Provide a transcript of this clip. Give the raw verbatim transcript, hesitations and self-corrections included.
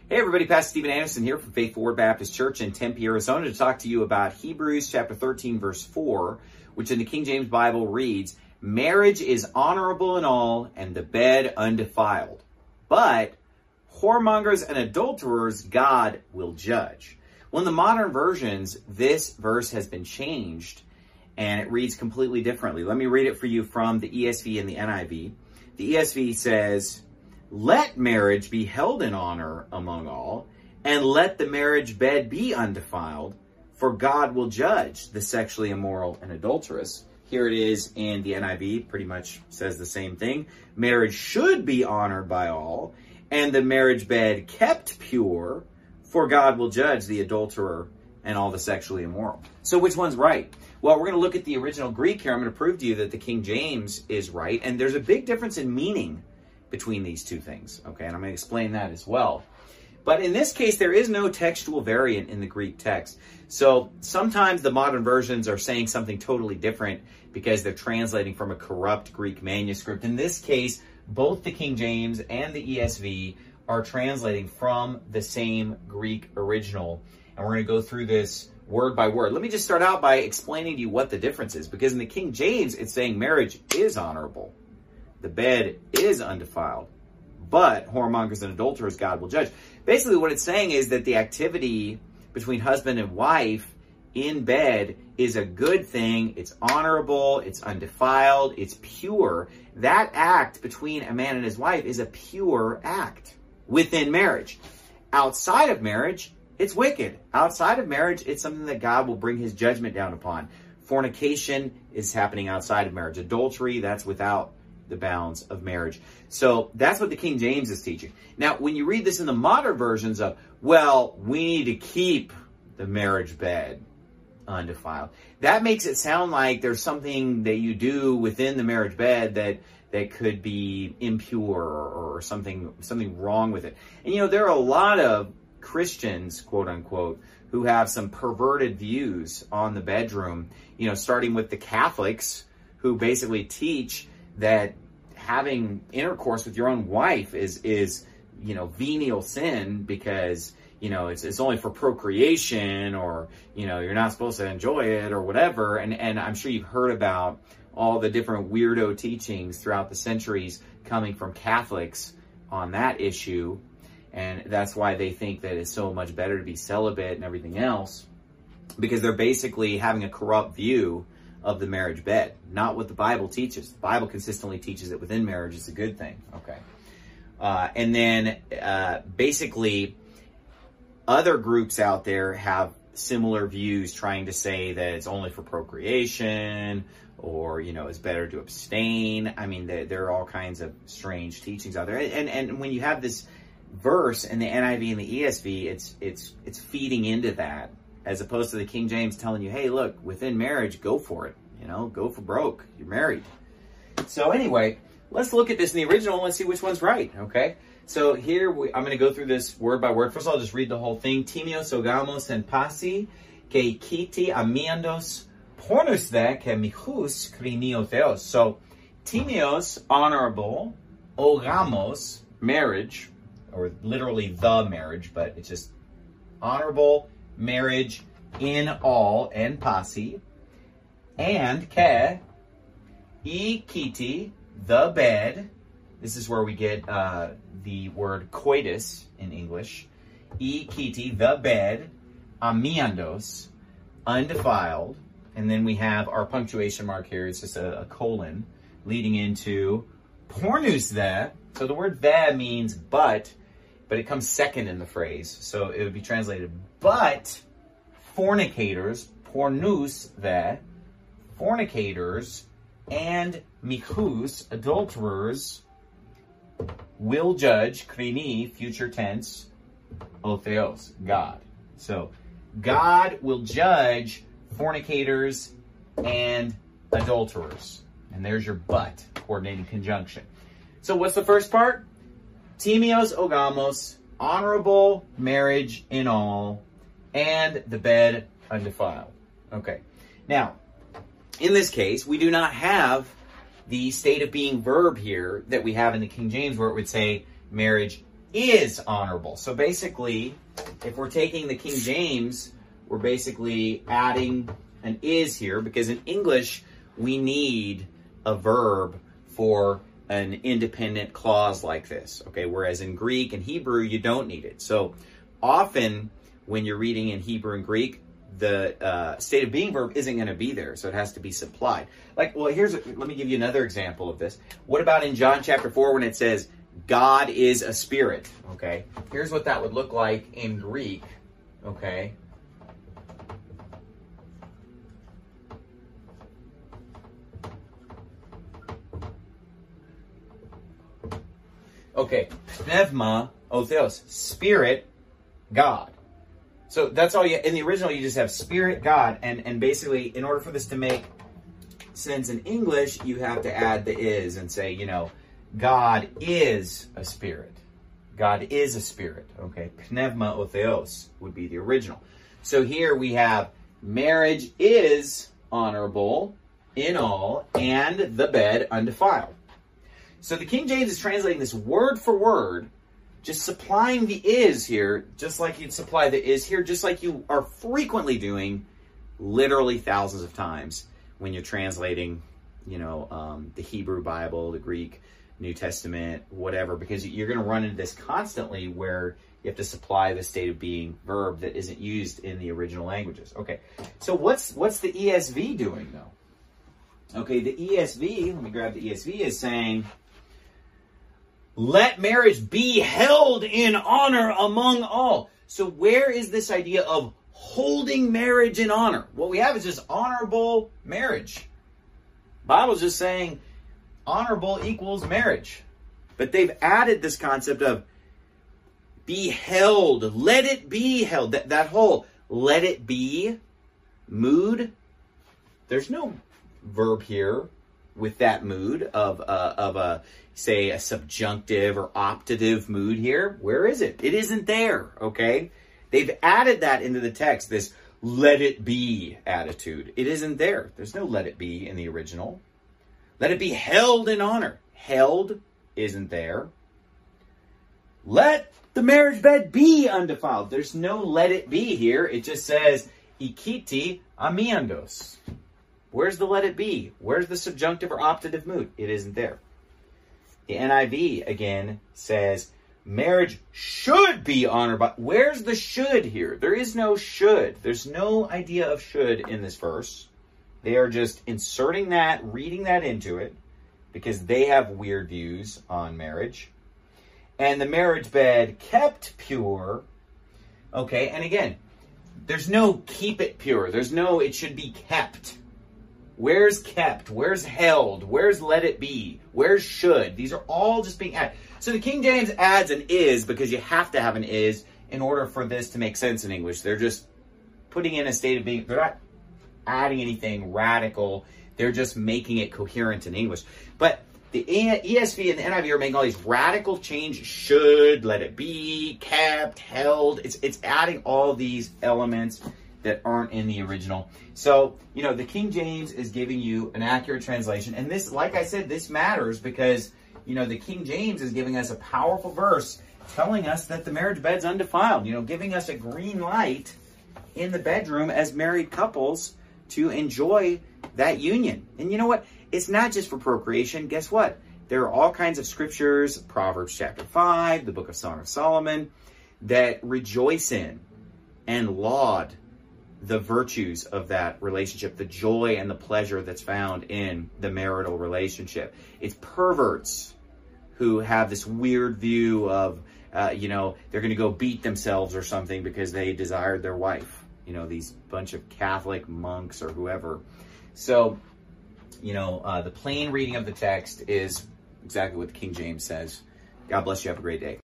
Hey everybody, Pastor Stephen Anderson here from Faith Forward Baptist Church in Tempe, Arizona to talk to you about Hebrews chapter thirteen verse four, which in the King James Bible reads, "Marriage is honorable in all and the bed undefiled, but whoremongers and adulterers God will judge." Well, in the modern versions, this verse has been changed and it reads completely differently. Let me read it for you from the E S V and the N I V. The E S V says, "Let marriage be held in honor among all, and let the marriage bed be undefiled, for God will judge the sexually immoral and adulterous." Here it is in the N I V, pretty much says the same thing. "Marriage should be honored by all, and the marriage bed kept pure, for God will judge the adulterer and all the sexually immoral." So which one's right? Well, we're going to look at the original Greek here. I'm going to prove to you that the King James is right, and there's a big difference in meaning between these two things, okay? And I'm going to explain that as well. But in this case, there is no textual variant in the Greek text. So sometimes the modern versions are saying something totally different because they're translating from a corrupt Greek manuscript. In this case, both the King James and the E S V are translating from the same Greek original. And we're going to go through this word by word. Let me just start out by explaining to you what the difference is. Because in the King James, it's saying marriage is honorable. The bed is undefiled, but whoremongers and adulterers God will judge. Basically, what it's saying is that the activity between husband and wife in bed is a good thing. It's honorable, it's undefiled, it's pure. That act between a man and his wife is a pure act within marriage. Outside of marriage, it's wicked. Outside of marriage, it's something that God will bring his judgment down upon. Fornication is happening outside of marriage. Adultery, that's without the bounds of marriage. So that's what the King James is teaching. Now, when you read this in the modern versions of, well, we need to keep the marriage bed undefiled, that makes it sound like there's something that you do within the marriage bed that that could be impure or, or something something wrong with it. And you know, there are a lot of Christians, quote unquote, who have some perverted views on the bedroom, you know, starting with the Catholics, who basically teach that having intercourse with your own wife is, is, you know, venial sin because, you know, it's, it's only for procreation, or, you know, you're not supposed to enjoy it or whatever. And, and I'm sure you've heard about all the different weirdo teachings throughout the centuries coming from Catholics on that issue. And that's why they think that it's so much better to be celibate and everything else, because they're basically having a corrupt view of the marriage bed, not what the Bible teaches. The Bible consistently teaches that within marriage it's a good thing. Okay. Uh, and then uh, basically other groups out there have similar views, trying to say that it's only for procreation, or, you know, it's better to abstain. I mean, there, there are all kinds of strange teachings out there. And, and when you have this verse in the N I V and the E S V, it's, it's, it's feeding into that, as opposed to the King James telling you, hey, look, within marriage, go for it. You know, go for broke. You're married. So anyway, let's look at this in the original and let's see which one's right, okay? So here, we, I'm going to go through this word by word. First of all, I'll just read the whole thing. Timios ogamos en pasi, ke kiti amiandos pornus de ke michus krinio theos. So, timios, honorable, ogamos, marriage, or literally the marriage, but it's just honorable marriage in all, en pasi, and ke, e kiti, the bed. This is where we get uh, the word coitus in English. E kiti, the bed, amiandos, undefiled. And then we have our punctuation mark here. It's just a, a colon leading into pornus the. So the word the means but, but it comes second in the phrase. So it would be translated, but fornicators, pornus the, fornicators, and michus, adulterers, will judge, krini, future tense, o theos, God. So God will judge fornicators and adulterers. And there's your but, coordinating conjunction. So what's the first part? Timios ogamos, honorable marriage in all, and the bed undefiled. Okay. Now, in this case, we do not have the state of being verb here that we have in the King James, where it would say marriage is honorable. So basically, if we're taking the King James, we're basically adding an is here, because in English, we need a verb for an independent clause like this, okay? Whereas in Greek and Hebrew, you don't need it. So often when you're reading in Hebrew and Greek, the uh, state of being verb isn't going to be there, so it has to be supplied. Like, well, here's, a, let me give you another example of this. What about in John chapter four when it says, God is a spirit, okay? Here's what that would look like in Greek, okay? Okay, pneuma, o theos, spirit, God. So that's all you, in the original, you just have spirit, God, and, and basically, in order for this to make sense in English, you have to add the is and say, you know, God is a spirit. God is a spirit, okay? Pneuma o theos would be the original. So here we have marriage is honorable in all, and the bed undefiled. So the King James is translating this word for word, just supplying the is here, just like you'd supply the is here, just like you are frequently doing literally thousands of times when you're translating, you know, um, the Hebrew Bible, the Greek, New Testament, whatever, because you're going to run into this constantly where you have to supply the state of being verb that isn't used in the original languages. Okay, so what's what's the E S V doing, though? Okay, the E S V, let me grab the E S V, is saying, let marriage be held in honor among all. So where is this idea of holding marriage in honor? What we have is just honorable marriage. Bible's just saying honorable equals marriage. But they've added this concept of be held. Let it be held. That, that whole let it be mood, there's no verb here with that mood of, uh, of a, say, a subjunctive or optative mood here. Where is it? It isn't there, okay? They've added that into the text, this let it be attitude. It isn't there. There's no let it be in the original. Let it be held in honor. Held isn't there. Let the marriage bed be undefiled. There's no let it be here. It just says, ikiti amiandos. Where's the let it be? Where's the subjunctive or optative mood? It isn't there. The N I V, again, says marriage should be honored by... Where's the should here? There is no should. There's no idea of should in this verse. They are just inserting that, reading that into it, because they have weird views on marriage. And the marriage bed kept pure. Okay, and again, there's no keep it pure. There's no it should be kept. Where's kept? Where's held? Where's let it be? Where's should? These are all just being added. So the King James adds an is because you have to have an is in order for this to make sense in English. They're just putting in a state of being. They're not adding anything radical. They're just making it coherent in English. But the E S V and the N I V are making all these radical changes. Should, let it be, kept, held. It's, it's adding all these elements that aren't in the original. So, you know, the King James is giving you an accurate translation. And this, like I said, this matters because, you know, the King James is giving us a powerful verse telling us that the marriage bed's undefiled, you know, giving us a green light in the bedroom as married couples to enjoy that union. And you know what? It's not just for procreation. Guess what? There are all kinds of scriptures, Proverbs chapter five, the book of Song of Solomon, that rejoice in and laud the virtues of that relationship, the joy and the pleasure that's found in the marital relationship. It's perverts who have this weird view of, uh, you know, they're going to go beat themselves or something because they desired their wife. You know, these bunch of Catholic monks or whoever. So, you know, uh, the plain reading of the text is exactly what the King James says. God bless you. Have a great day.